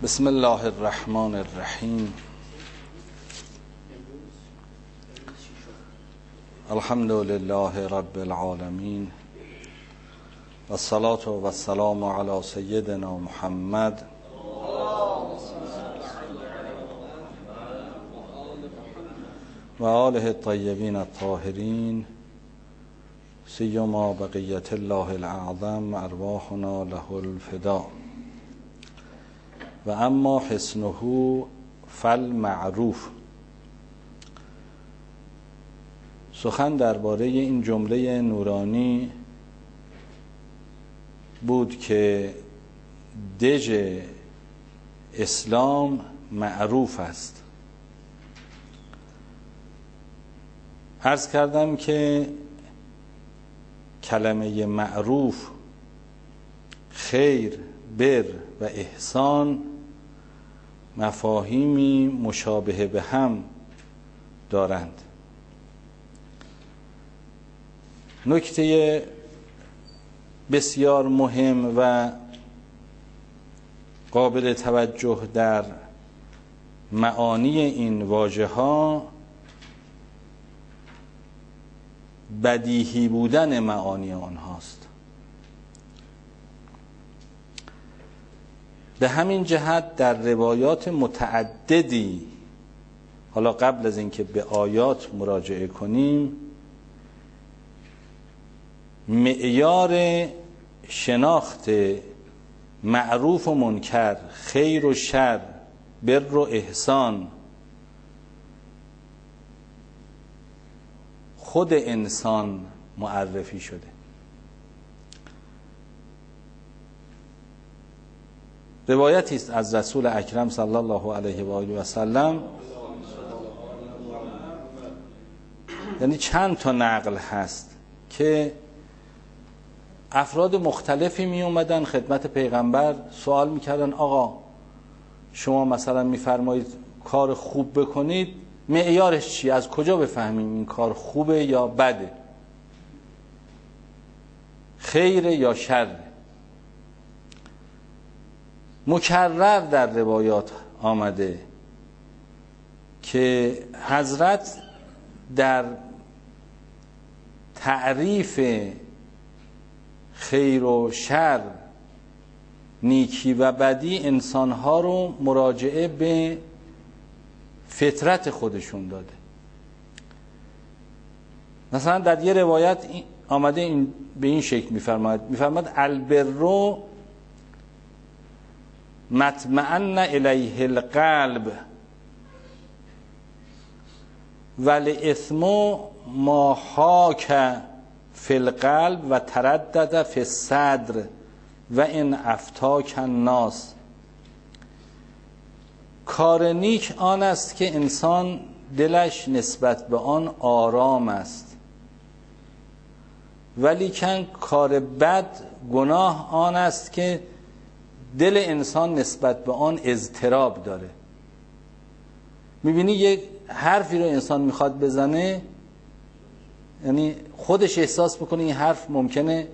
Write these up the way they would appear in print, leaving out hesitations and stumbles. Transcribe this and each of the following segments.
بسم الله الرحمن الرحیم. الحمد لله رب العالمین و الصلاة و السلام علی سیدنا محمد و آله الطیبین الطاهرین، سیما بقیت الله الاعظم ارواحنا له الفدا. و اما حسنه فالمعروف. سخن درباره این جمله نورانی بود که دژ اسلام معروف است. عرض کردم که کلمه معروف، خیر، بر و احسان مفاهیمی مشابه به هم دارند. نکته بسیار مهم و قابل توجه در معانی این واژه‌ها بدیهی بودن معانی آنهاست. به همین جهت در روایات متعددی، حالا قبل از اینکه به آیات مراجعه کنیم، معیار شناخت معروف و منکر، خیر و شر، بر و احسان خود انسان معرفی شده. روایتی است از رسول اکرم صلی الله علیه و آله و سلم، یعنی چند تا نقل هست که افراد مختلفی می اومدن خدمت پیغمبر سوال میکردن آقا شما مثلا میفرمایید کار خوب بکنید، معیارش چی؟ از کجا بفهمیم این کار خوبه یا بده، خیره یا شره؟ مکرر در روایات آمده که حضرت در تعریف خیر و شر، نیکی و بدی انسانها رو مراجعه به فطرت خودشون داده. مثلا در یه روایت آمده به این شکل میفرماید البر مطمئن الیه القلب والاثم ما حاک فی القلب و تردد فی الصدر و ان افتاک الناس. کار نیک آن است که انسان دلش نسبت به آن آرام است، ولیکن کار بد، گناه آن است که دل انسان نسبت به آن اضطراب داره. میبینی یک حرفی رو انسان میخواد بزنه، یعنی خودش احساس میکنه این حرف ممکنه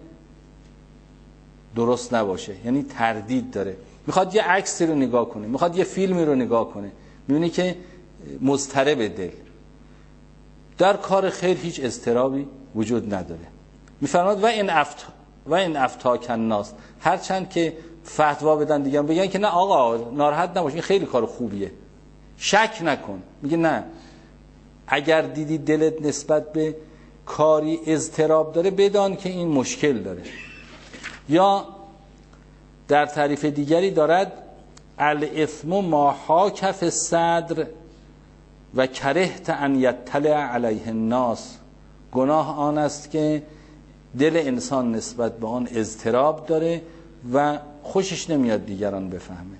درست نباشه، یعنی تردید داره، میخواد یه عکسی رو نگاه کنه، میخواد یه فیلمی رو نگاه کنه، میبینی که مضطرب دل. در کار خیر هیچ اضطرابی وجود نداره. میفرماد و این افتاک الناس، هرچند که فتوا بدن دیگه بگن که نه آقا ناراحت نباش، این خیلی کار خوبیه، شک نکن، میگه نه، اگر دیدی دلت نسبت به کاری اضطراب داره بدان که این مشکل داره. یا در تعریف دیگری دارد الاثم ما حاک فی الصدر و کرهت ان یطلع علیه الناس. گناه آن است که دل انسان نسبت به آن اضطراب داره و خوشش نمیاد دیگران بفهمه.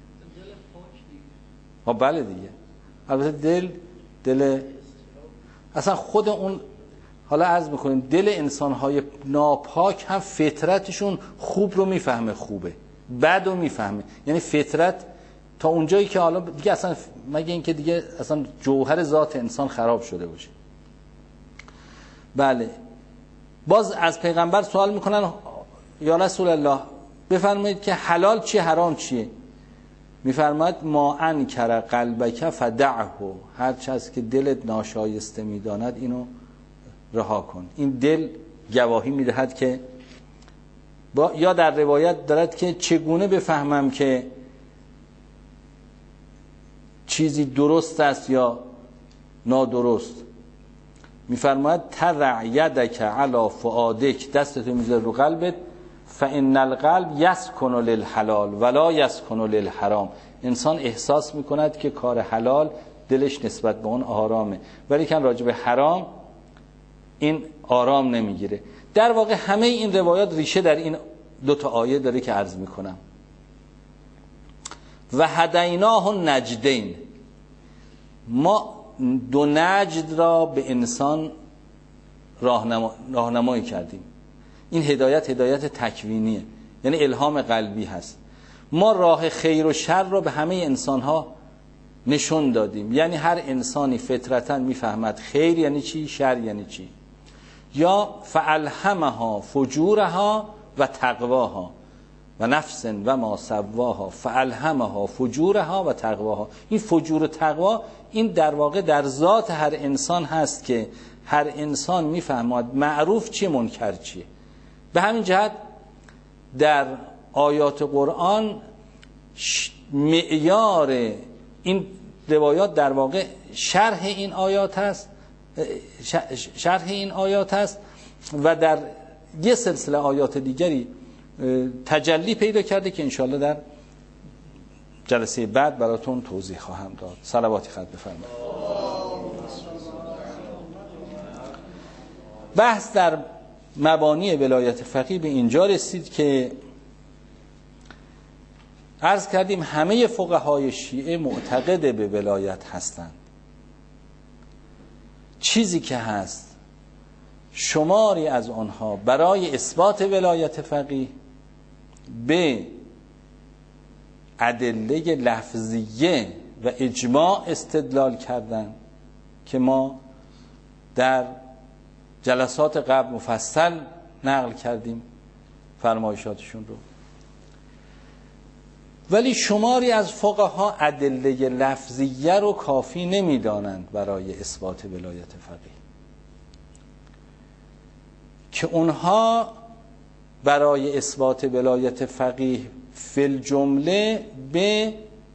بله دیگه، البته دل اصلا خود اون، حالا عرض میکنیم دل انسانهای ناپاک هم فطرتشون خوب رو میفهمه، خوبه، بد رو میفهمه. یعنی فطرت تا اونجایی که حالا دیگه اصلا مگه اینکه دیگه اصلا جوهر ذات انسان خراب شده باشه. بله، باز از پیغمبر سوال میکنن یا رسول الله بفرمایید که حلال چیه حرام چیه؟ میفرماد ما انکر قلبک فدعه، هر چیز که دلت ناشایسته میداند اینو رها کن. این دل گواهی میدهد که یا در روایت دارد که چگونه بفهمم که چیزی درست است یا نادرست. میفرماید تضع یدک علی فؤادک، دستتو میذاری رو قلبت، فان القلب یسکن للحلال ولا یسکن للحرام. انسان احساس میکند که کار حلال دلش نسبت به اون آرامه، ولی که راجع به حرام این آرام نمیگیره. در واقع همه این روایات ریشه در این دو تا آیه داره که عرض میکنم. و هدیناه النجدین، ما دو نجد را به انسان راهنمایی کردیم. این هدایت تکوینیه، یعنی الهام قلبی هست. ما راه خیر و شر را به همه انسانها نشون دادیم، یعنی هر انسانی فطرتاً میفهمد خیر یعنی چی، شر یعنی چی. یا فالهمها فجورها و تقواها و نفس و ما سواها فالهمها فجورها و تقواها. این فجور و تقوا این در واقع در ذات هر انسان هست که هر انسان میفهمد معروف چیه، منکر چیه. به همین جهت در آیات قرآن معیار این روایات در واقع شرح این آیات هست و در یه سلسله آیات دیگری تجلی پیدا کرده که انشاءالله در جلسه بعد براتون توضیح خواهم داد. صلواتی خط بفرمایید. بحث در مبانی ولایت فقیه به اینجا رسید که عرض کردیم همه فقهای شیعه معتقد به ولایت هستند. چیزی که هست شماری از آنها برای اثبات ولایت فقیه به ادله لفظیه و اجماع استدلال کردن که ما در جلسات قبل مفصل نقل کردیم فرمایشاتشون رو. ولی شماری از فقها ادله لفظیه رو کافی نمیدانند برای اثبات ولایت فقیه، که اونها برای اثبات ولایت فقیه فی الجمله به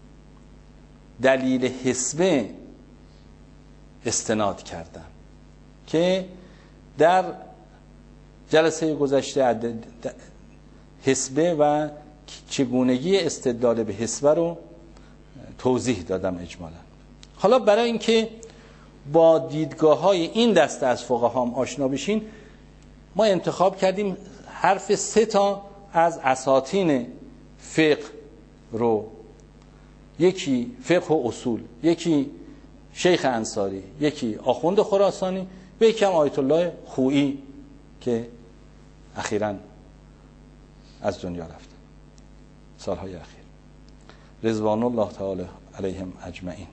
دلیل حسبه استناد کردن که در جلسه گذشته حسبه و چگونگی استدلال به حسبه رو توضیح دادم اجمالا. حالا برای اینکه با دیدگاه‌های این دسته از فقها هم آشنا بشین، ما انتخاب کردیم حرف 3 تا از اساطین فقه رو، یکی فقه و اصول، یکی شیخ انصاری، یکی آخوند خراسانی و یکی هم آیت الله خویی که اخیراً از دنیا رفت سالهای اخیر، رضوان الله تعالی علیهم اجمعین.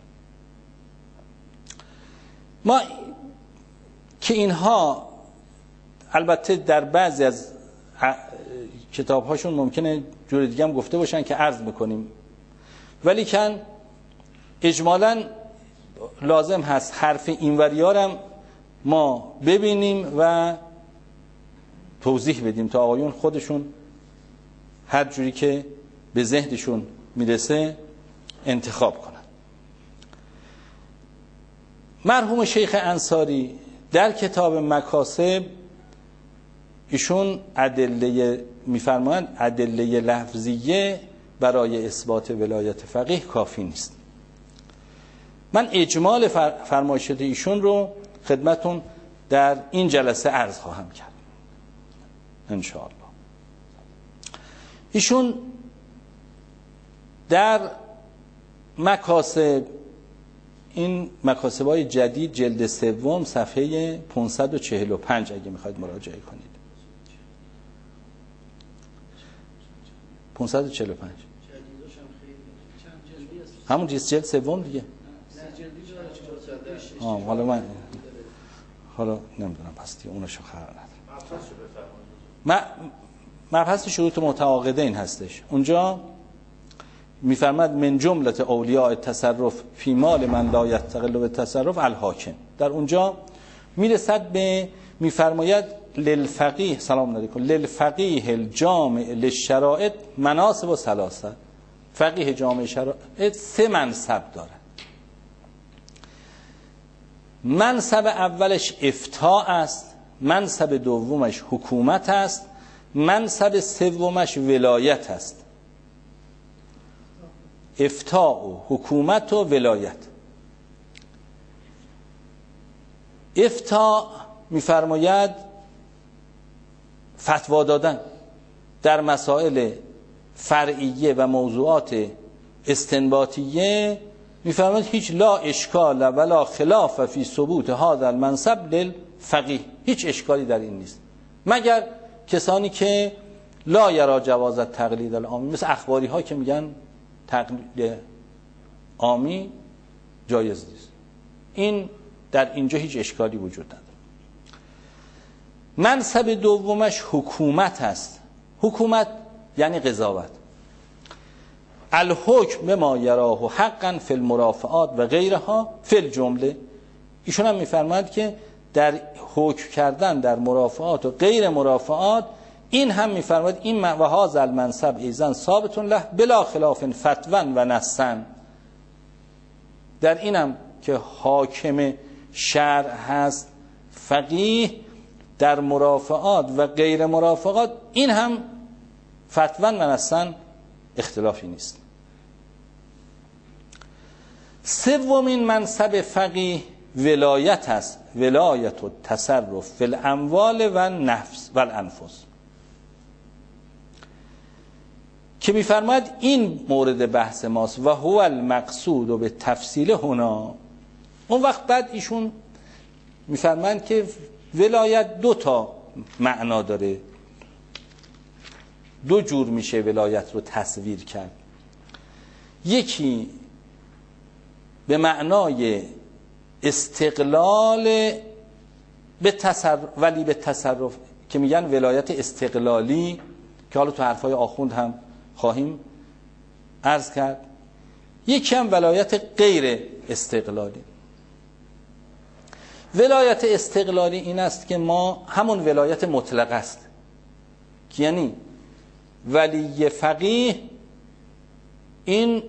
ما که اینها البته در بعضی از کتاب‌هاشون ممکنه جور دیگه هم گفته باشن که عرض میکنیم، ولی کن اجمالاً لازم هست حرف اینوریارم ما ببینیم و توضیح بدیم تا آقایون خودشون هر جوری که به ذهنشون میرسه انتخاب کنن. مرحوم شیخ انصاری در کتاب مکاسب ایشون ادله میفرمایند ادله لفظیه برای اثبات ولایت فقیه کافی نیست. من اجمال فرمایشات ایشون رو خدمتون در این جلسه عرض خواهم کرد انشاءالله. ایشون در مکاسب، این مکاسب‌های جدید جلد 3 صفحه 545 اگه میخواید مراجعه کنید. 545 همون جلد 3 دیگه. حالا نمیدونم پس دیگه اونشو خبر ندارم. مبحث شروط متعاقدین هستش. اونجا میفرماد من جملت اولیاء تصرف فی مال من لا یستقل بالتصرف الحاکم. در اونجا میرسد به میفرماید للفقیه سلام علیکم للفقیه الجامع للشرائط مناصب و ثلاثه. فقیه جامع شرائط 3 منصب دارد. منصب اولش افتاء است، منصب دومش حکومت است، منصب سومش ولایت است. افتاء و حکومت و ولایت. افتاء میفرماید فتوا دادن در مسائل فرعیه و موضوعات استنباطیه. میفرماید هیچ لا اشکال ولا خلاف فی ثبوت هذا المنصب للفقیه. هیچ اشکالی در این نیست مگر کسانی که لا یرا جواز تقلید العامی، مثل اخباری ها که میگن تقلید عامی جایز نیست. این در اینجا هیچ اشکالی وجود نداره. منصب دومش حکومت است. حکومت یعنی قضاوت. الحکم بما یراه حقا فی المرافعات و غیرها فی الجمله. ایشون هم میفرماید که در حکم کردن در مرافعات و غیر مرافعات، این هم میفرماید این و هذا المنصب ایضا ثابت له بلا خلاف فتوا و نصا. در اینم که حاکم شرع هست فقیه، در مرافعات و غیر مرافعات این هم فتوا و نصا اختلافی نیست. سومین منصب فقیه ولایت است، ولایت و تصرف فی الاموال و نفس و الانفس، که میفرماید این مورد بحث ماست و هو المقصود و به تفصیل هنا. اون وقت بعد ایشون میفرماید که ولایت 2 تا معنا داره، 2 جور میشه ولایت رو تصویر کرد. یکی به معنای استقلال به ولی به تصرف که میگن ولایت استقلالی، که حالا تو حرفای آخوند هم خواهیم عرض کرد. یکی هم ولایت غیر استقلالی. ولایت استقلالی این است که ما همون ولایت مطلق است، که یعنی ولی فقیه این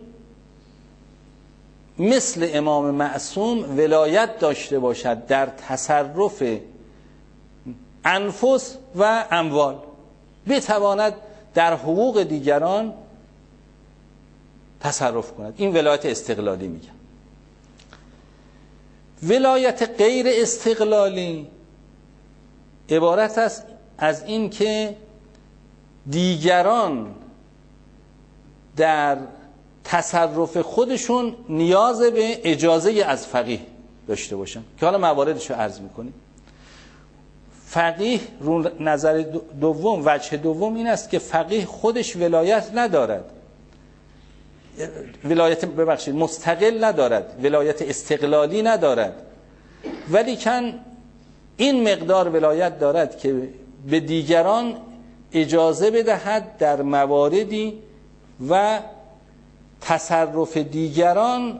مثل امام معصوم ولایت داشته باشد در تصرف انفس و اموال، بتواند در حقوق دیگران تصرف کند. این ولایت استقلالی میگن. ولایت غیر استقلالی عبارت است از این که دیگران در تصرف خودشون نیاز به اجازه از فقیه داشته باشن، که حالا مواردش رو عرض میکنیم. فقیه رو نظر دوم، وجه دوم این است که فقیه خودش ولایت ندارد، مستقل ندارد، ولایت استقلالی ندارد، ولی کن این مقدار ولایت دارد که به دیگران اجازه بدهد در مواردی و تصرف دیگران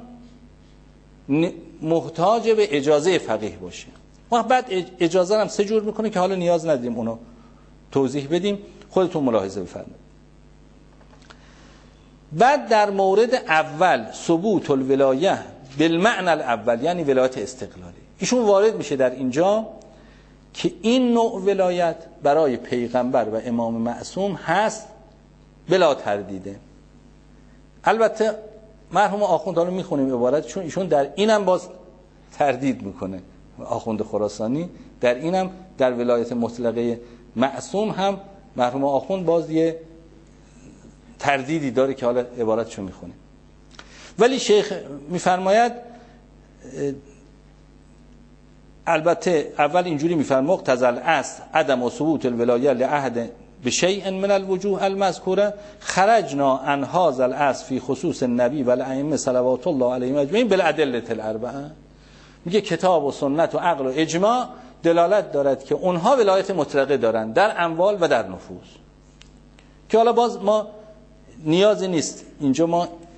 محتاج به اجازه فقیه باشه. و بعد اجازه هم 3 جور میکنه که حالا نیاز نداریم اونو توضیح بدیم، خودتون ملاحظه بفرمایید. بعد در مورد اول ثبوت الولایه بالمعنى الاول، یعنی ولایت استقلالی، ایشون وارد میشه در اینجا که این نوع ولایت برای پیغمبر و امام معصوم هست بلا تردیده. البته مرحوم آخوند حالا میخونیم عبارت، چون ایشون در اینم باز تردید میکنه، آخوند خراسانی در اینم در ولایت مطلقه معصوم هم مرحوم آخوند باز یه تردیدی داره که حالا عبارتشو میخونیم. ولی شیخ میفرماید البته اول اینجوری میفرماید مقتضی الاصل عدم ثبوت الولایه لعهد بشیء من الوجوه المذکوره خرجنا عن هذا الاصل فی خصوص النبی و الائمه صلوات الله علیهم اجمعین بالادله الاربعه. میگه کتاب و سنت و عقل و اجماع دلالت دارد که اونها ولایت مطلقه دارن در اموال و در نفوس، که حالا باز ما نیازی نیست اینجا ما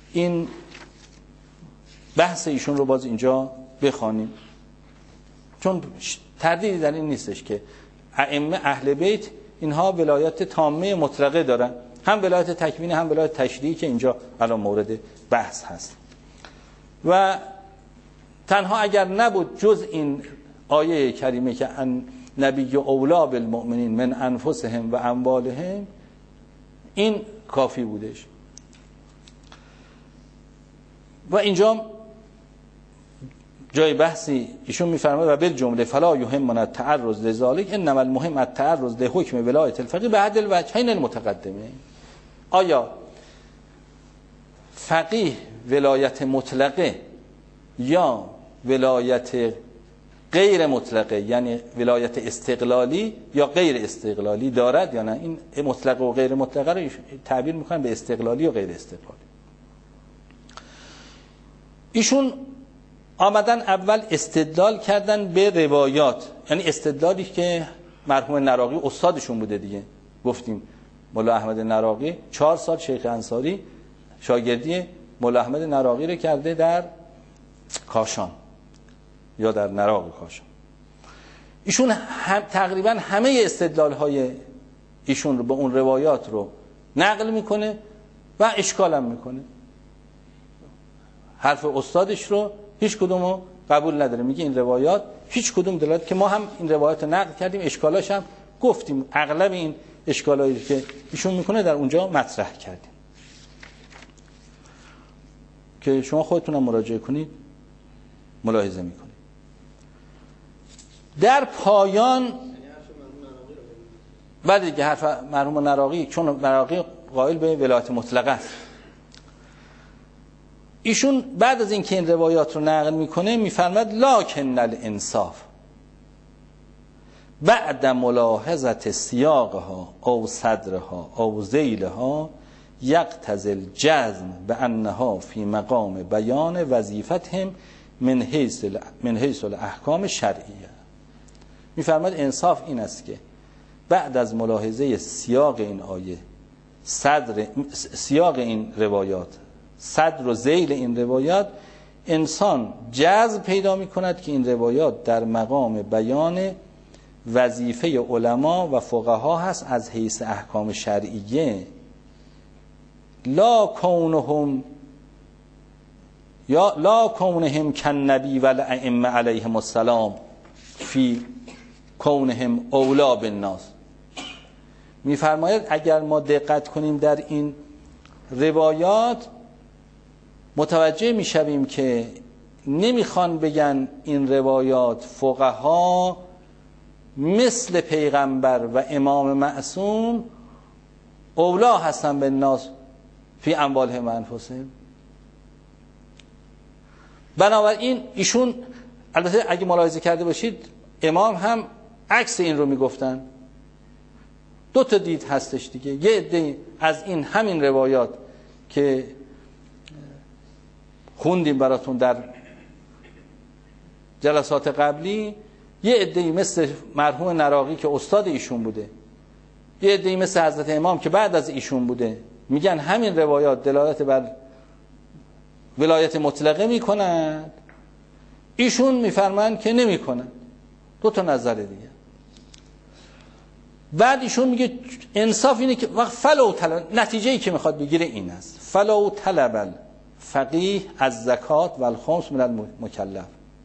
این بحث ایشون رو باز اینجا بخوانیم، چون تردیدی در این نیستش که ائمه اهل بیت اینها ولایت تامه مطلقه دارن، هم ولایت تکوینی هم ولایت تشریعی که اینجا الان مورد بحث هست. و تنها اگر نبود جز این آیه کریمه که نبی اولا بالمؤمنین من انفسهم و اموالهم، این کافی بودش. و اینجا جای بحثی ایشون میفرماید و بالجمله فلا یهمنا التعرض لذالک انما المهم التعرض لحکم ولایت الفقیه بعد الوجهین المتقدمه. آیا فقیه ولایت مطلقه یا ولایت غیر مطلقه، یعنی ولایت استقلالی یا غیر استقلالی دارد یا نه؟ این مطلقه و غیر مطلقه رو تعبیر میکنن به استقلالی و غیر استقلالی. ایشون آمدن اول استدلال کردن به روایات، یعنی استدلالی که مرحوم نراقی استادشون بوده دیگه. گفتیم مولا احمد نراقی 4 سال شیخ انصاری شاگردی مولا احمد نراقی رو کرده در کاشان یا در نراق کاشان. ایشون تقریبا همه استدلال های ایشون رو به اون روایات رو نقل میکنه و اشکالم میکنه. حرف استادش رو هیچ کدوم رو قبول نداره، میگه این روایات هیچ کدوم دلالت، که ما هم این روایات رو نقل کردیم، اشکالاش هم گفتیم، اغلب این اشکالایی که ایشون میکنه در اونجا مطرح کردیم که شما خودتونم مراجعه کنید ملاحظه میکنید. در پایان بعد دیگه حرف مرحوم نراقی، چون نراقی قائل به ولایت مطلقه است، ایشون بعد از اینکه این روایات رو نقل میکنه میفرماد لکن الانصاف بعد ملاحظه سیاقها او صدرها او ذیلها یقتضی الجزم بانها فی مقام بیان وظیفتهم من حیث الاحکام شرعیه. میفرماد انصاف این است که بعد از ملاحظه سیاق این آیه، سیاق این روایات، صدر و ذیل این روایات، انسان جذب پیدا می کند که این روایات در مقام بیان وظیفه علما و فقها هست از حیث احکام شرعیه، لا کونهم کالنبی و الائمه علیهم السلام فی کونهم اولا بالناس. میفرماید اگر ما دقت کنیم در این روایات متوجه میشویم که نمیخوان بگن این روایات فقها مثل پیغمبر و امام معصوم اولا هستن به ناس فی اموالهم و انفسهم. بنابراین ایشون، البته اگه ملاحظه کرده باشید امام هم عکس این رو میگفتن. 2 تا دید هستش دیگه. یه عده از این همین روایات که خوندیم براتون در جلسات قبلی، یه عده مثل مرحوم نراقی که استاد ایشون بوده، یه عده مثل حضرت امام که بعد از ایشون بوده، میگن همین روایات دلالت بر ولایت مطلقه میکنند. ایشون میفرمایند که نمیکنند. 2 تا نظر دیگه. بعد ایشون میگه انصاف اینه که فلو طلب، نتیجه ای که میخواد بگیره این است، فلو طلب فقیه از زکات و الخمس من المکلف.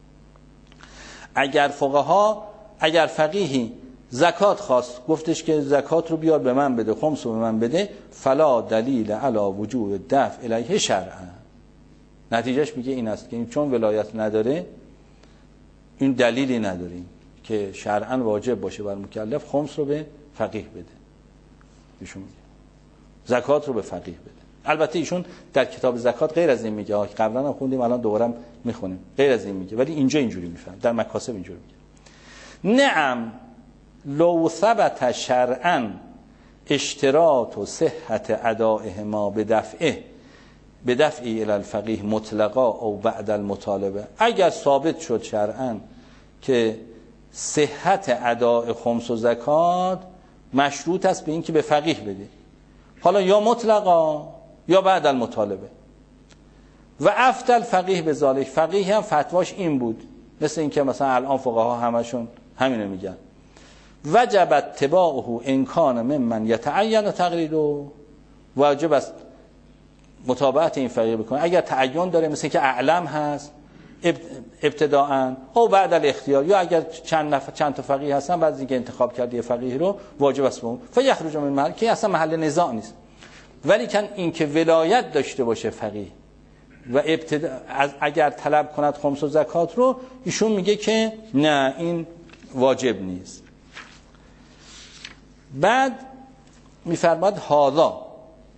اگر فقیهی زکات خواست، گفتش که زکات رو بیار به من بده، خمس رو به من بده، فلا دلیل علی وجوب دفع الیه شرعا. نتیجهش میگه این است که چون ولایت نداره، این دلیلی نداریم که شرعا واجب باشه بر مکلف خمس رو به فقیه بده. ایشون میگه زکات رو به فقیه بده. البته ایشون در کتاب زکات غیر از این میگه، قبلا هم خوندیم الان دوباره میخونیم، غیر از این میگه، ولی اینجا اینجوری میفهم، در مکاسب اینجوری میگه نعم لو ثبت شرعا اشتراط و صحت ادائهما به دفعی الی الفقیه مطلقا او بعد المطالبه. اگر ثابت شد شرعا که صحت اداء خمس و زکات مشروط است به این که به فقیه بده، حالا یا مطلقا یا بعد المطالبه، و افتل فقیه به ذالک، فقیه هم فتواش این بود، مثل این که مثلا الان فقها همشون همینو میگن، وجب اتباعه ان کان ممن یتعین تقلیده، واجب است متابعت این فقیه بکنه اگر تعین داره، مثل که اعلم هست ابتداءً او بعد الاختیار، یا اگر چند تا فقیه هستن بعد از اینکه انتخاب کردی فقیه رو واجب است به اون فیخرج من محل، که اصلا محل نزاع نیست. ولی کن این که ولایت داشته باشه فقیه و اگر طلب کند خمس و زکات رو، ایشون میگه که نه این واجب نیست. بعد میفرماد هذا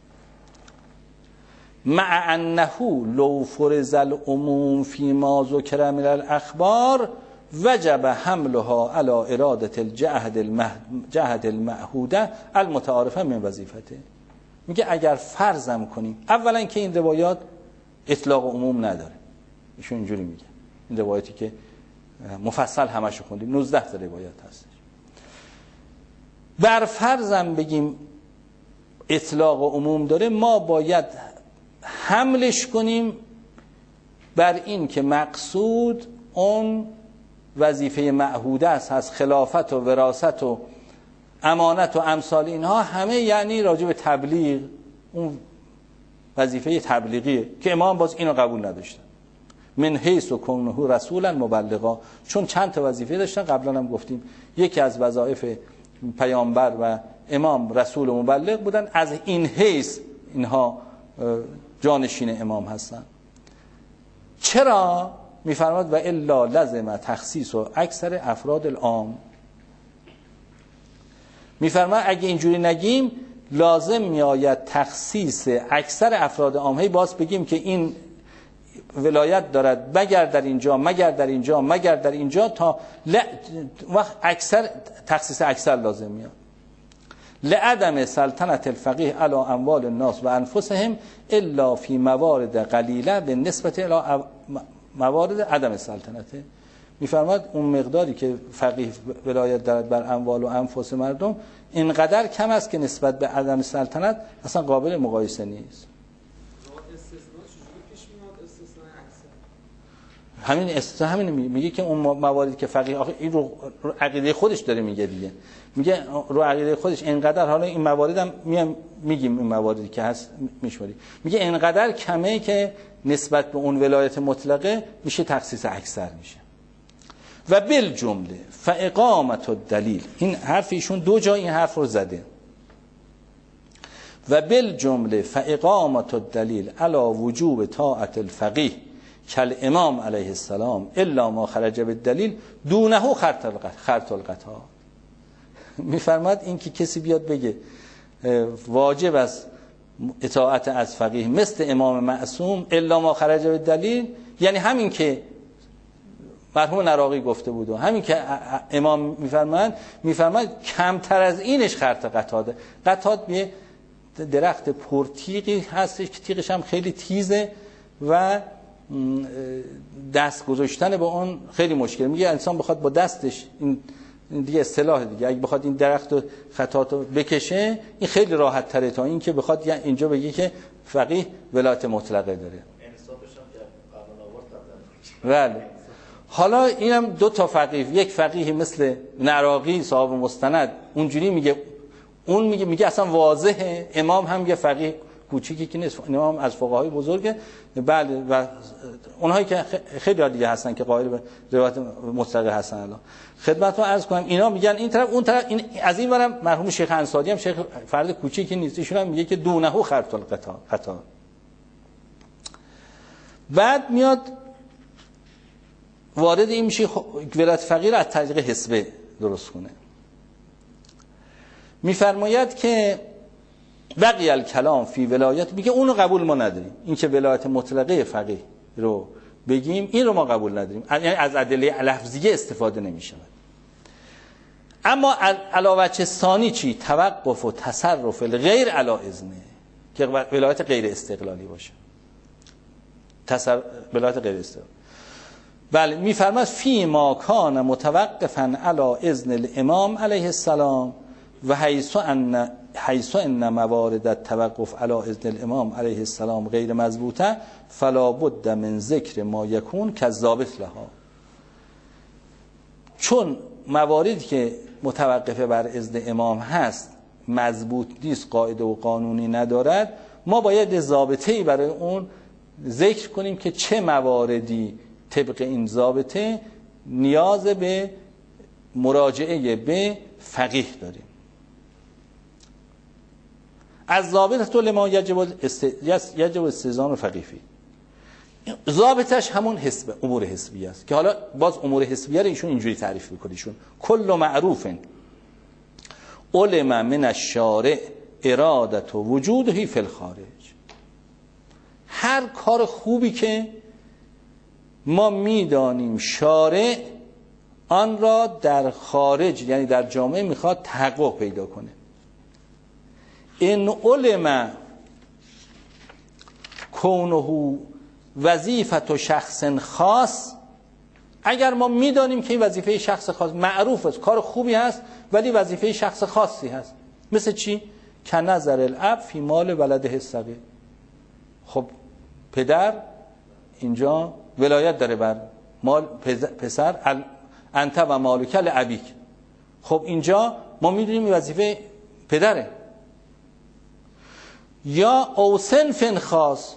مع انه لو فرض العموم فيما ذكر من الاخبار وجب حملها على اراده الجهد المعهوده المتعارفه من وظیفته. میگه اگر فرضم کنیم، اولا که این روایات اطلاق عموم نداره، ایشون اینجوری میگه، این روایاتی که مفصل همشو خوندیم 19 تا روایت هست، بر فرضم بگیم اطلاق عموم داره، ما باید حملش کنیم بر این که مقصود اون وظیفه معهوده است، از خلافت و وراثت و امانت و امثال اینها، همه یعنی راجع به تبلیغ، اون وظیفه تبلیغیه که امام باز اینو قبول نداشتن، من حیث و کونه رسولا مبلغا، چون چند تا وظیفه داشتن، قبلا هم گفتیم یکی از وظایف پیامبر و امام رسول و مبلغ بودن، از این حیث اینها جانشین امام هستن. چرا؟ میفرماد و الا لازم تخصیص و اکثر افراد العام، میفرماد اگه اینجوری نگیم لازم میآید تخصیص اکثر افراد عام، هی باز بگیم که این ولایت دارد مگر در اینجا، مگر در اینجا، مگر در اینجا، تا وقت اکثر تخصیص اکثر لازم میاد. لعدم سلطنت الفقیه علی اموال الناس و انفسهم الا فی موارد قلیله به نسبت الی موارد عدم سلطنته. میفرماد اون مقداری که فقیه ولایت دارد بر اموال و انفس مردم اینقدر کم است که نسبت به عدم سلطنت اصلا قابل مقایسه نیست. همین میگه که اون مواردی که فقیه، آخه این رو عقیده خودش داره میگه دیگه، میگه رو عقیده خودش اینقدر، حالا این موارد هم میگیم این مواردی که هست میشماری، میگه اینقدر کمه که نسبت به اون ولایت مطلقه میشه تخصیص اکثر میشه. و بالجمله فاقامت الدلیل، این حرف ایشون دو جا این حرف رو زده، و بالجمله فاقامت الدلیل علی وجوب طاعت الفقیه کل امام علیه السلام الا ما خرج بالدلیل دونه خرط القطع. میفرماد این که کسی بیاد بگه واجب است اطاعت از فقیه مثل امام معصوم الا ما خرج بالدلیل، یعنی همین که مرحوم نراقی گفته بود و همین که امام میفرماد کمتر از اینش خرط قطاده. قطاد یه درخت پرتیغی هستش که تیغش هم خیلی تیزه و دست گذاشتن با اون خیلی مشکل. میگه انسان بخواد با دستش، این دیگه اصطلاح دیگه، اگه بخواد این درخت و خطات رو بکشه این خیلی راحت تره تا این که بخواد اینجا بگه که فقیه ولایت مطلقه داره. انصافش هم که قانون آورد. بله. حالا اینم دو تا فقیه، یک فقیه مثل نراقی صاحب مستند اونجوری میگه، اون میگه اصلا واضحه، امام هم یه فقیه کوچیکی که نیست، امام از فقهای بزرگه. بله، و اونهایی که خیلی دیگه هستن که قائل به روایت مطلقه هستن. الان خدمتتون عرض کنم اینا میگن این طرف اون طرف، این از این ورم مرحوم شیخ انصاری هم شیخ فرد کوچیکی نیست، ایشون هم میگه که دونه خرط القطع. بعد میاد وارد این میشه ولایت فقیه از طریق حسبه درست کنه. میفرماید که بقی الکلام فی ولایت، میگه اونو قبول ما نداریم، این که ولایت مطلقه فقیه رو بگیم این رو ما قبول نداریم، یعنی از ادله لفظیه استفاده نمیشه. اما علاوه ثانی چی؟ توقف و تصرف غیر علی اذنه، که ولایت غیر استقلالی باشه، ولایت غیر استقلالی. بله، میفرماد فی ما کان متوقفا علی اذن الامام علیه السلام و حیث ان حیث ان موارد التوقف علی اذن الامام علیه السلام غیر مضبوطه فلا بد من ذکر ما یکون کالضابط لها. چون مواردی که متوقفه بر اذن امام هست مضبوط نیست، قاعده و قانونی ندارد، ما باید ضابطه‌ای برای اون ذکر کنیم که چه مواردی طبق این ضابطه نیاز به مراجعه به فقیه داریم. از ضابط تو لما یجب استئذان فقیه فی. ضابطش همون امور حسبیه است که حالا باز امور حسبیه رو ایشون اینجوری تعریف می‌کنه. ایشون کل معروف علم من الشارع ارادت و وجوده فی الخارج. هر کار خوبی که ما میدانیم شارع آن را در خارج یعنی در جامعه میخواد تحقق پیدا کنه. این علم کونه وظیفه شخص خاص، اگر ما میدانیم که این وظیفه شخص خاص معروف است، کار خوبی هست ولی وظیفه شخص خاصی هست، مثل چی؟ که نظر الاب فی مال ولده الصغیر. خب پدر اینجا ولایت داره بر مال پسر، انت و مالک لابیک. خب اینجا ما میدونیم این وظیفه پدره. یا او صنف خاص،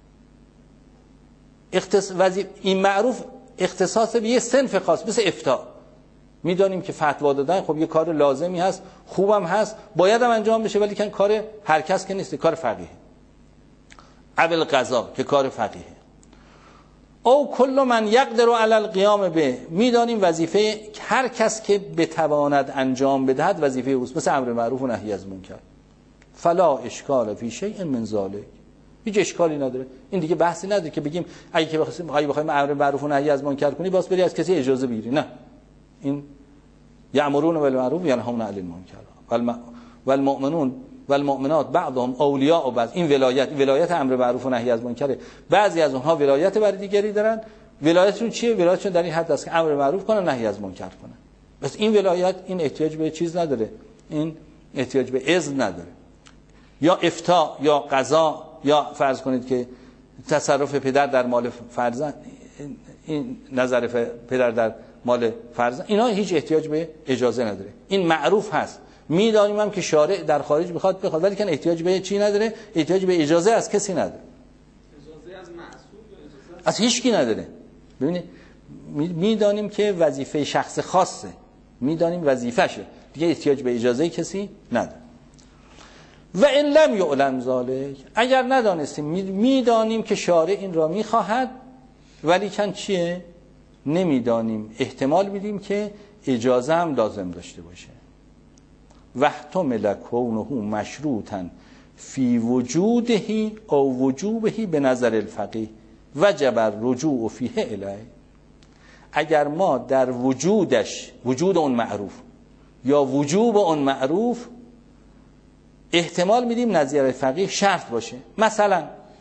این معروف اختصاص به یه صنف خاص، مثل افتاء. میدانیم که فتوا دادن خب یه کار لازمی هست، خوبم هست، باید هم انجام بشه، ولی که کار هر کس که نیست، کار فقیه. اول قضا که کار فقیه. او کل من یقدر علی القیام به، میدانیم وظیفه هر کس که بتواند انجام بدهد وظیفه اوست، مثل امر معروف و نهی از منکر. فلا اشکال فی شیء من ذلک، هیچ اشکالی نداره. این دیگه بحثی نداره که بگیم اگه که بخوایم امر معروف و نهی از منکر کنی باز بری از کسی اجازه بگیری. نه، این یأمرون بالمعروف و ینهون عن المنکر والمؤمنون والمؤمنات بعضهم اولیاء بعض. این ولایت امر معروف و نهی از منکره. بعضی از اونها ولایت بر دیگری دارن. ولایتشون چیه؟ ولایتشون در این حد است که امر معروف کنن، نهی از منکر کنن. بس این ولایت این احتیاج به چیز نداره، این احتیاج به اذن نداره. یا افتاء یا قضا، یا فرض کنید که تصرف پدر در مال فرزند، این نظر پدر در مال فرزند، اینا هیچ احتیاج به اجازه نداره. این معروف هست. میدانیم هم که شارع در خارج بخواد ولی که احتیاج به چی نداره؟ احتیاج به اجازه از کسی نداره. اجازه از معصوم از هیچ کی نداره. ببینید میدانیم که وظیفه شخص خاصه، میدانیم وظیفشه، دیگه احتیاج به اجازه کسی نداره. و ان لم یعلم ذلک، اگر ندانستیم، میدانیم که شارع این را میخواهد ولی کن چیه؟ نمیدانیم، احتمال میدیم که اجازه هم لازم داشته باشه. واحتمل کونه مشروطا فی وجوده او وجوبه به نظر الفقیه وجب الرجوع فیه الیه. اگر ما در وجودش، وجود اون معروف یا وجوب اون معروف، احتمال میدیم نظر فقیه شرط باشه. مثلا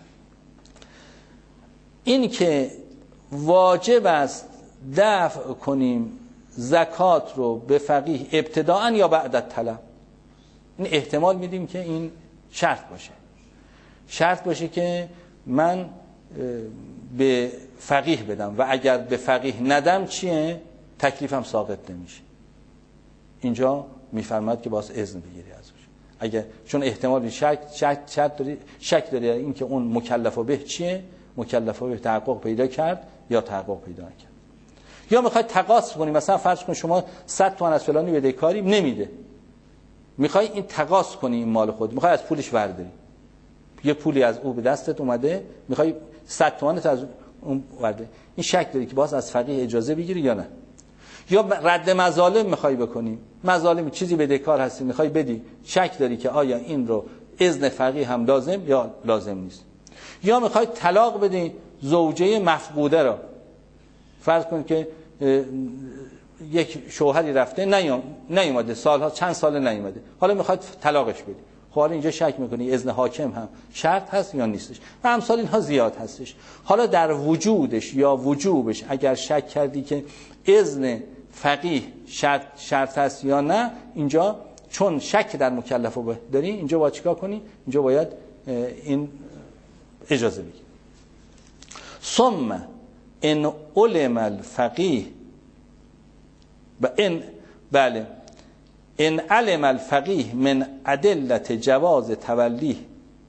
این که واجب است دفع کنیم زکات رو به فقیه ابتداءً یا بعد الطلب، این احتمال میدیم که این شرط باشه که من به فقیه بدم و اگر به فقیه ندم چیه؟ تکلیفم ساقط نمیشه. اینجا میفرماد که باز اذن بگیری ازش. اگر چون احتمال شک داری این که اون مکلف به چیه؟ مکلف به تحقق پیدا کرد یا تحقق پیدا نکرد. یا میخوای تقاص کنی، مثلا فرض کن شما 100 تومن از فلانی بدهکاری نمیده، میخوای این تقاص کنی این مال خود، میخوای از پولش برداری، یه پولی از او به دستت اومده، میخوای 100 تومنت از اون برداری، این شک داری که باز از فقیه اجازه بگیری یا نه. یا رد مظالم میخوای بکنی، مظالم چیزی بدهکار هستی میخوای بدی، شک داری که آیا این رو اذن فقیه هم لازم یا لازم نیست. یا میخوای طلاق بدی زوجه مفقوده را، فرض کن که یک شوهری رفته نیومده، سالها چند سال نیومده، حالا میخواد طلاقش بدی. خب حالا اینجا شک میکنی اذن حاکم هم شرط هست یا نیستش، و امثال اینها زیاد هستش. حالا در وجودش یا وجوبش اگر شک کردی که اذن فقیه شرط هست یا نه، اینجا چون شک در مکلف رو داری، اینجا باید چیکار کنی؟ اینجا باید این اجازه بگی. ثم ان علم الفقیه و ان علم الفقیه من ادله جواز تولیه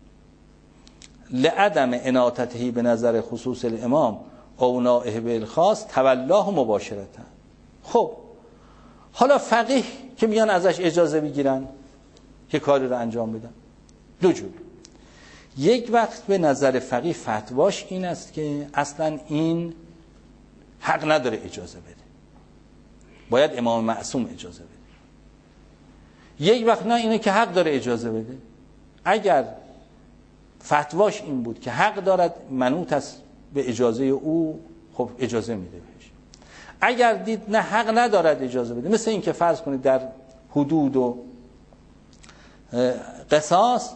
لعدم اناطته به نظر خصوص الامام او نائب الخاص تولاه مباشرتا. خب حالا فقیه که میان ازش اجازه بگیرن که کاری رو انجام بدن، دو جور. یک وقت به نظر فقیه فتواش این است که اصلا این حق نداره اجازه بده، باید امام معصوم اجازه بده. یک وقت نه، اینه که حق داره اجازه بده. اگر فتواش این بود که حق دارد، منوط است به اجازه او، خب اجازه میده بهش. اگر دید نه حق ندارد اجازه بده، مثل این که فرض کنید در حدود و قصاص،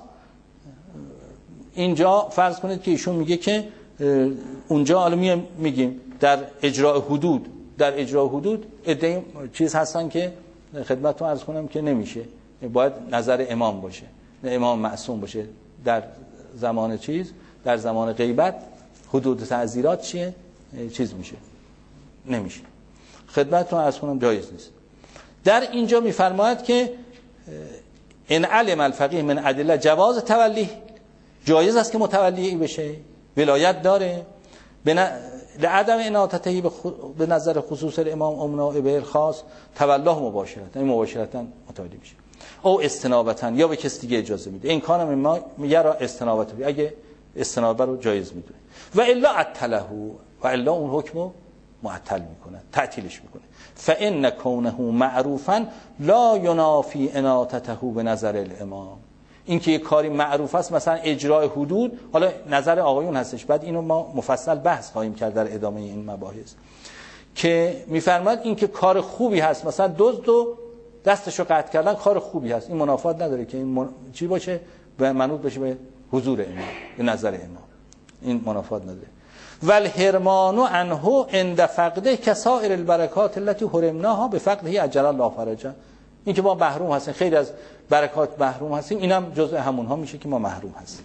اینجا فرض کنید که ایشون میگه که اونجا، حالا میگیم در اجراء حدود ادعای چیز هستن که خدمتتون عرض کنم که نمیشه، باید نظر امام باشه، امام معصوم باشه. در زمان در زمان غیبت حدود تعزیرات چیز میشه، نمیشه. خدمتتون عرض کنم جایز نیست. در اینجا میفرماید که ان علم الفقیه من ادله جواز تولیه، جایز است که متولی ای بشه، ولایت داره، لعدم اناطته به نظر خصوص الامام او نائب الخاص تولاه مباشرتا، این مباشرتا متولی میشه. او استنابتا، یا به کسی دیگه اجازه میده. این کانم ما یرا استنابته، اگه استنابه رو جایز میدونه، و الا عطله، و الا اون حکمو معطل میکنه، تعطیلش میکنه. فان کونه معروفا لا ینافی اناطته به نظر الامام. این که یک کاری معروف است، مثلا اجراء حدود، حالا نظر آقایون هستش، بعد اینو ما مفصل بحث خواهیم کرد در ادامه این مباحث، که میفرماید این که کار خوبی هست، مثلا دزد و دستشو قطع کردن کار خوبی هست، این منافات نداره که این چی باشه، به منوط بشه به حضور امام، به نظر امام، این منافات نداره. والحرمان عنه عند فقده کسائر البرکات التي حرمناها بفقده اجل الله فرجه. این که ما محروم هستیم، خیلی از برکات محروم هستیم، اینم جزء همونها میشه که ما محروم هستیم.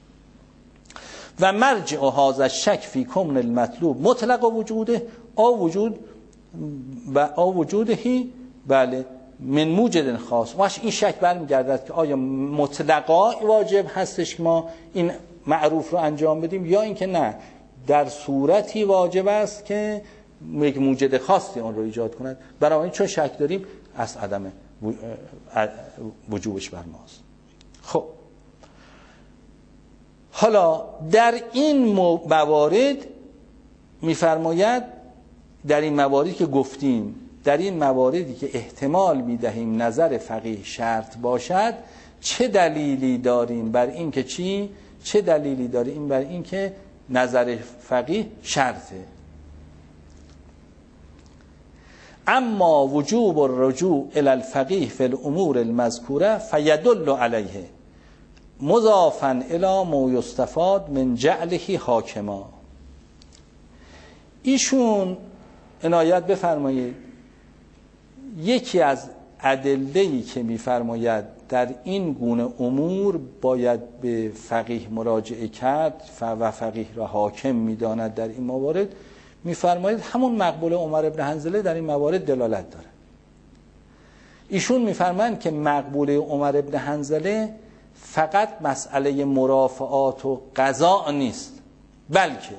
و مرجع هذا الشک فی کمن المطلوب مطلق وجوده او وجوده بله من موجد خاص. واش این شک برمیگردد که آیا مطلقا واجب هستش که ما این معروف رو انجام بدیم، یا اینکه نه، در صورتی واجب است که یک موجد خاصی اون رو ایجاد کند. بنابراین چون شک داریم از عدم وجوبش بر ماست. خب حالا در این موارد میفرماید، در این مواردی که گفتیم، در این مواردی که احتمال میدهیم نظر فقیه شرط باشد، چه دلیلی داریم بر این که چی؟ چه دلیلی داریم بر این که نظر فقیه شرطه؟ اما وجوب الرجوع الى الفقیه فی الامور المذکوره فیدل علیه مضافا الی ما یستفاد من جعله حاکما. ایشون عنایت بفرمایید، یکی از ادله‌ای که میفرماید در این گونه امور باید به فقیه مراجعه کرد و فقیه را حاکم میداند در این موارد، میفرماید همون مقبوله عمر ابن حنظله در این موارد دلالت داره. ایشون میفرمایند که مقبوله عمر ابن حنظله فقط مسئله مرافعات و قضاء نیست، بلکه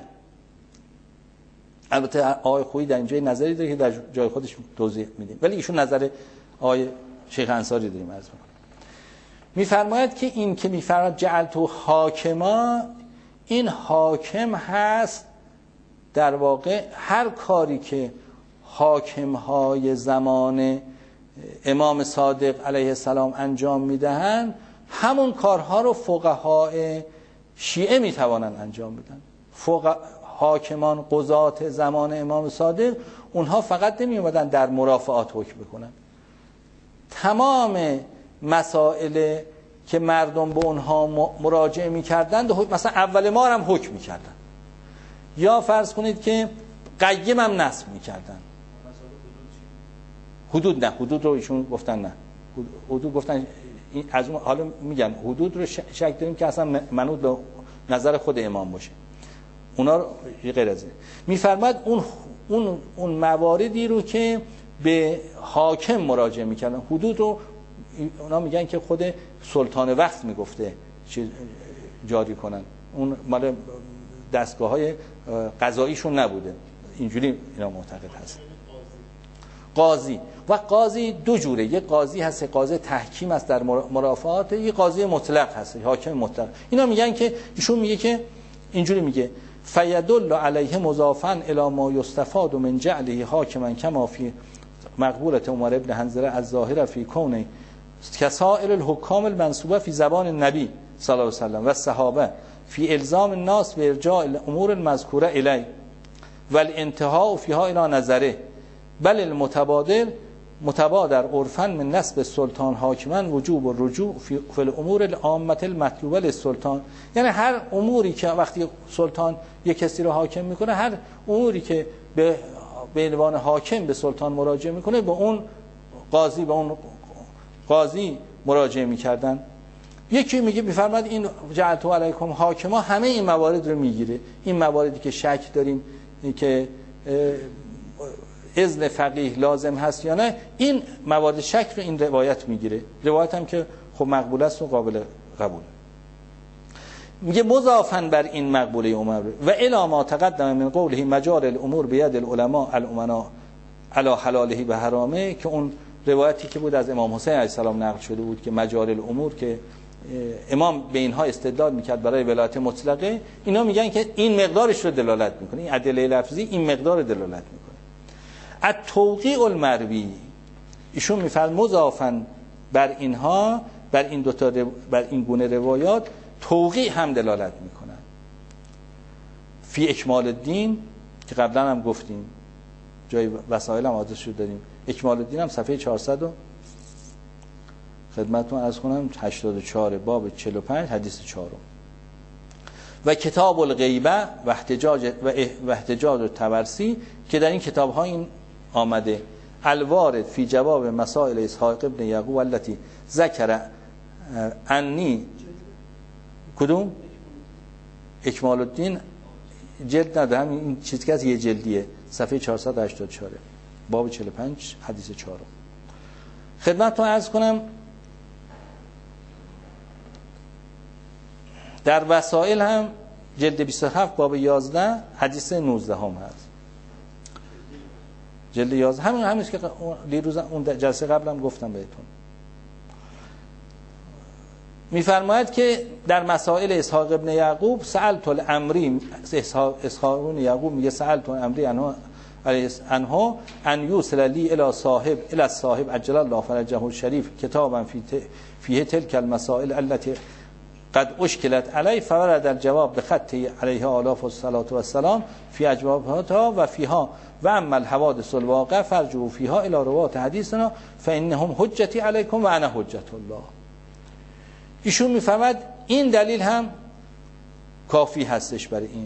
البته آقای خویی در اینجا نظری داره که در جای خودش توضیح میدیم، ولی ایشون نظر آقای شیخ انصاری داریم عرض میکنم. میفرماید که این که میفرماید جعلتو حاکما، این حاکم هست در واقع هر کاری که حاکم‌های زمان امام صادق علیه السلام انجام میدهند، همون کارها رو فقهای شیعه میتوانند انجام بدن. حاکمان قضات زمان امام صادق، اونها فقط نمی اومدن در مرافعات حکم بکنن، تمام مسائل که مردم به اونها مراجعه میکردن، مثلا اول مار هم حکم میکردن، یا فرض کنید که قیم هم نصب میکردن. حدود نه، حدود رو ایشون گفتن نه، حدود گفتن از اون، حالا میگن حدود رو شک داریم که اصلا منوط به نظر خود امام باشه، اونا رو غیر از این میفرماد. اون مواردی رو که به حاکم مراجعه میکردن، حدود رو اونا میگن که خود سلطان وقت میگفته جاری کنن، اون مال دستگاه‌های قضاییشون نبوده، اینجوری اینا معتقد هست. قاضی دو جوره، یه قاضی هست قاضی تحکیم است در مرافعات، یه قاضی مطلق هست حاکم مطلق. اینا میگن که ایشون میگه که اینجوری میگه فیدل علیه مضافا الی ما یستفاد من جعله حاکما کما فی مقبوله عمر ابن حنظله الظاهره فی کون کسائر الحکام المنصوبه فی زبان النبی صلی الله علیه و سلم و الصحابه فی الزام الناس و ارجاع الامور المذکوره الی و الانتهاء فیها الی نظره بل متبادر عرفا من نسب السلطان حاکما وجوب الرجوع فی الامور العامه المطلوبه للسلطان. یعنی هر اموری که وقتی سلطان یک کسی رو حاکم میکنه، هر اموری که به عنوان حاکم به سلطان مراجعه میکنه به اون قاضی مراجعه میکردن. یکی میگه میفرماد این جعلت علیکم حاکما همه این موارد رو میگیره، این مواردی که شک داریم که اذن فقیه لازم هست یا نه، این موارد شک رو این روایت میگیره، روایت هم که خب مقبول است و قابل قبول. میگه مضافاً بر این مقبوله عمر و الی ما تقدم من قوله مجار الامور بید العلماء الامنا علی حلاله و حرامه، که اون روایتی که بود از امام حسین علیه السلام نقل شده بود که مجار الامور، که امام به اینها استدلال میکرد برای ولایت مطلقه، اینا میگن که این مقدارش رو دلالت میکنه، این ادله لفظی این مقدار رو دلالت میکنه. التوقیع المروی، ایشون میفرماید مضافاً بر اینها، بر این دو تا بر این گونه روایات توقیع هم دلالت میکنن. فی اکمال الدین که قبلا هم گفتیم، جای وسایل هم آدرسش رو داریم، اکمال الدین هم صفحه 400 خدمتتون عرض کنم 84 باب 45 حدیث 4 و کتاب الغیبه و احتجاج الطبرسی که در این کتاب ها این آمده الوارد فی جواب مسائل اسحاق ابن یعقوب التي ذکر انی کدوم اکمال الدین جلد نداره، این چیزی که از یه جلدیه، صفحه 484 باب 45 حدیث 4 خدمتتون عرض کنم. در وسائل هم جلد 27 باب 11 حدیث 19 هم هست، جلد 11 همین که دیروز اون جلسه قبلم گفتم بهتون. میفرماید که در مسائل اسحاق ابن یعقوب سألت الامری، اسحاق ابن یعقوب میگه سألت الامری عنه ان یوصل لی الی صاحب عجل الله فرجه الشریف کتابا فیه تلک المسائل التي قد اشکلت علی فورد الجواب بخط علیها آلاف الصلاة والسلام فی اجوابها و فیها و اما الحوادث الواقع فرجعوا فیها الی روات حدیثنا فانهم حجتی علیکم و انا حجت الله. ایشون میفهمد این دلیل هم کافی هستش برای این.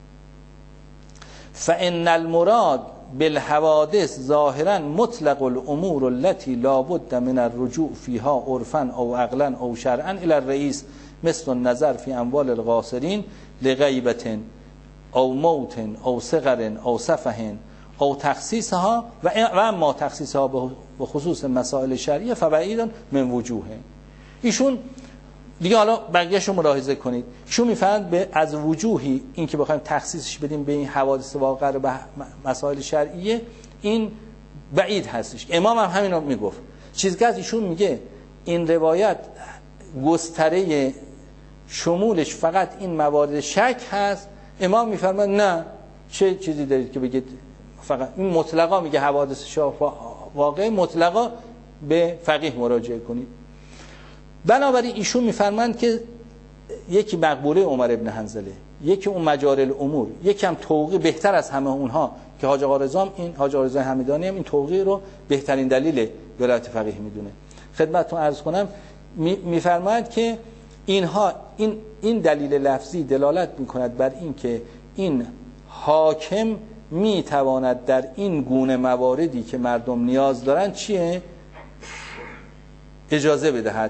فان المراد بالحوادث ظاهرا مطلق الامور التي لا بد من الرجوع فيها عرفا او عقلا او شرعا الى الرئيس مثل النظر في اموال الغاصرين لغیبة او موت او صغر او سفه او تخصیصها و اما تخصیصها به خصوص مسائل شرعیه فبعید من وجوه. ایشون دیگه حالا بقیه‌شو ملاحظه کنید، ایشون میفهمند از وجوهی این که بخوایم تخصیصش بدیم به این حوادث واقعه رو به مسائل شرعیه این بعید هستش. امام هم همین رو میگفت. چیزی که ایشون میگه این روایت گستره شمولش فقط این موارد شک هست، امام میفرماید نه، چه چیزی دارید که بگید فقط این مطلقا میگه حوادث واقعه مطلقا به فقیه مراجعه کنید. بنابراین ایشون میفرمایند که یکی مقبوله عمر ابن حنظله، یکی اون مجار الامور، یکی هم توقیع بهتر از همه اونها که حاج آقا رضا این حاج آقا رضا حمیدانی هم این توقیع رو بهترین دلیل ولایت فقیه میدونه. خدمتتون عرض کنم میفرمایند که اینها این دلیل لفظی دلالت میکند بر این که این حاکم میتواند در این گونه مواردی که مردم نیاز دارن چیه؟ اجازه بدهد،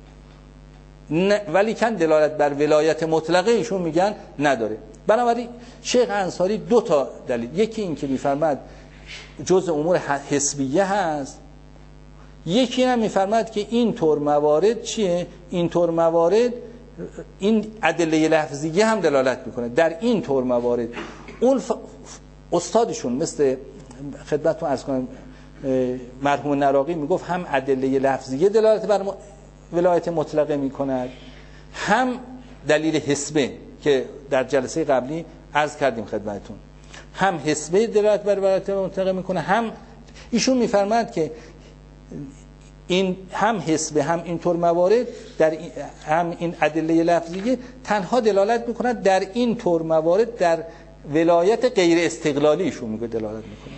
ولی کن دلالت بر ولایت مطلقه ایشون میگن نداره. بنابراین شیخ انصاری دو تا دلیل، یکی این که میفرماد جزء امور حسبیه هست، یکی هم میفرماد که این طور موارد چیه؟ این طور موارد این ادله لفظیه هم دلالت میکنه. در این طور موارد اون استادشون مثل خدمتتون عرض کنم مرحوم نراقی میگفت هم ادله لفظیه دلالت بر ولایت مطلقه میکند، هم دلیل حسبه که در جلسه قبلی عرض کردیم خدمتتون، هم حسبه دلالت بر ولایت مطلقه میکنه، هم ایشون میفرماد که این هم حسبه هم اینطور موارد در هم این ادله لفظیه تنها دلالت میکند در این طور موارد در ولایت غیر استقلالی ایشون میگه دلالت میکنه.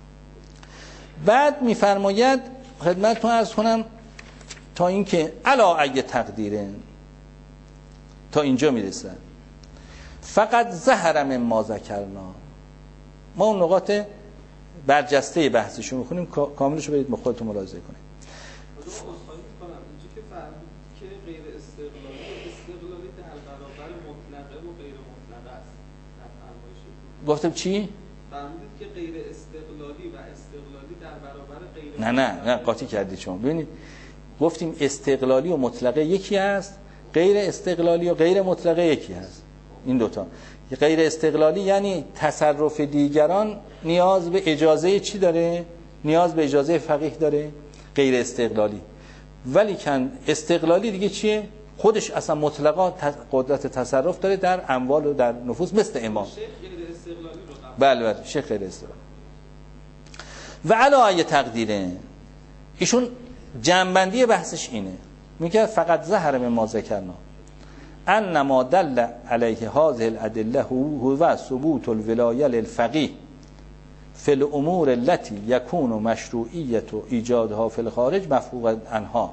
بعد میفرماید خدمتتون عرض کنم تا اینکه علا ای تقدیره، تا اینجا میرسه فقط ظهر من ما ذکرنا. ما اون نقاط برجسته بحثشو میخونیم، کاملشو برید با خودتون ملاحظه کنید. اینجا که فهمید که غیر استقلالی در برابر مطلقه و غیر مطلقه است. گفتم چی؟ فهمیدید که غیر استقلالی و استقلالی در برابر غیر نه قاطی کردید شما. ببینید گفتیم استقلالی و مطلقه یکی است، غیر استقلالی و غیر مطلقه یکی است. این دوتا. غیر استقلالی یعنی تصرف دیگران نیاز به اجازه چی داره؟ نیاز به اجازه فقیه داره. غیر استقلالی. ولی کن استقلالی دیگه چیه؟ خودش اصلا مطلقا قدرت تصرف داره در اموال و در نفوس، مثل امام. بله شیخ غیر استقلالی. و علی تقدیره ایشون جنبندی بحثش اینه، میگه فقط ظهر من ما ذکرنا انما دل علیه هذه الادله هو ثبوت الولایه للفقیه فی الامور التي یکون مشروعیت ایجادها فی الخارج مفروغ عنها.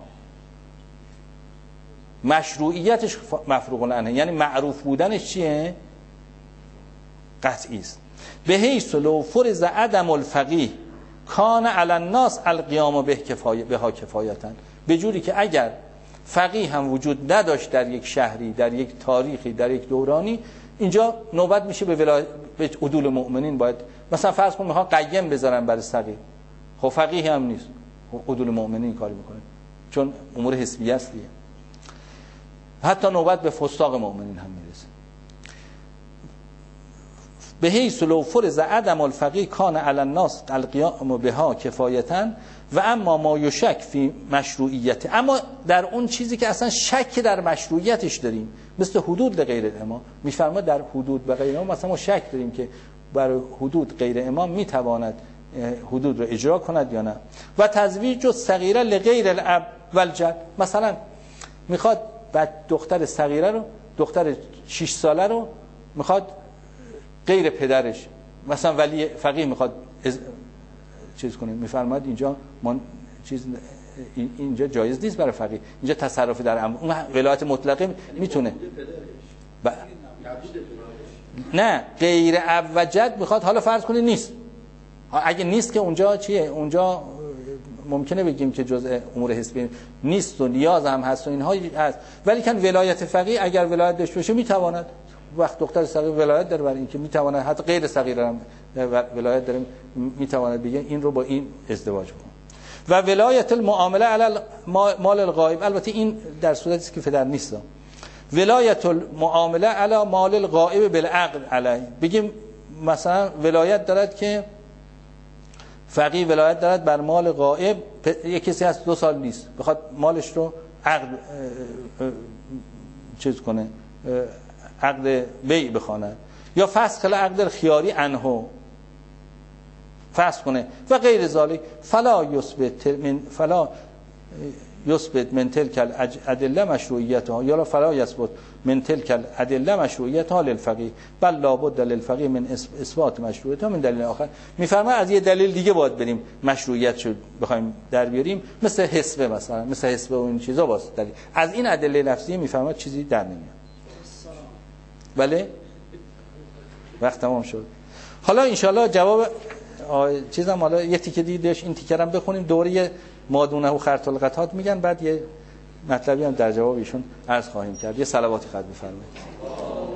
مشروعیتش مفروغ عنها یعنی معروف بودنش چیه؟ قطعی است. به حیث لو فرض عدم الفقیه کان علی الناس القیام بها کفایتا، به جوری که اگر فقیه هم وجود نداشت در یک شهری، در یک تاریخی، در یک دورانی، اینجا نوبت میشه به عدول مؤمنین. باید مثلا فرض کن میخوان قیم بذارن برای فقیه، خب فقیه هم نیست، عدول مؤمنین کاری میکنه چون امور حسبیه است دیگه. حتی نوبت به فساق مؤمنین هم میرسه. به حیث لو فرض عدم الفقیه کان علی الناس القیام بها کفایتا و اما ما یشک فی مشروعیت، اما در اون چیزی که اصلا شک در مشروعیتش داریم مثل حدود غیر امام، میفرما در حدود به غیر امام مثلا ما شک داریم که برای حدود غیر امام میتواند حدود رو اجرا کند یا نه. و تزویج الصغیره لغیر الاب والجد، مثلا میخواد بعد دختر صغیره رو، دختر 6 ساله رو میخواد غیر پدرش، مثلا ولی فقیه میخواد چیز کنه، میفرماد اینجا من اینجا جایز نیست برای فقیه، اینجا تصرف در اون ولایت مطلقه میتونه نه غیر اب و جد میخواد. حالا فرض کنید نیست، اگه نیست که اونجا چیه؟ اونجا ممکنه بگیم که جزء امور حسبی نیست و نیاز هم هست و اینها هست، ولی کن ولایت فقیه اگر ولایت داشته باشه میتواند، وقت دختر صغیر ولایت داره برای اینکه میتواند حتی غیر صغیر هم ولایت داره، میتواند بگه این رو با این ازدواج کنه. و ولایت المعامله علی مال الغائب، البته این در صورتی است که پدر نیست. ولایت المعامله علی مال الغائب بالعقد علی، بگیم مثلا ولایت دارد که فقیه ولایت دارد بر مال غائب، یک کسی هست 2 سال نیست بخواد مالش رو عقد چیز کنه، عقد بیع بخونه یا فسخ عقد خیاری عنه فسخ کنه و غیر ذالک، فلا یثبت من تلک الادله مشروعیتها یا فلا یثبت من تلک الادله مشروعیتها للفقیه بل لابد للفقیه من اثبات مشروعیتها من دلیل آخر. میفرما از یه دلیل دیگه باید بریم مشروعیتشو بخوایم در بیاریم، مثل حسبه، مثلا مثل حسبه و این چیزا باز دلیل. از این ادله لفظی میفرما چیزی در نمیاد. بله وقت تمام شد. حالا انشالله جواب چیزم حالا یه تیکه دیدش، این تیکه هم بخونیم، دوره مادونه و خرط القطات میگن، بعد یه مطلبی هم در جواب ایشون عرض خواهیم کرد. یه صلواتی خدمت بفرمایید.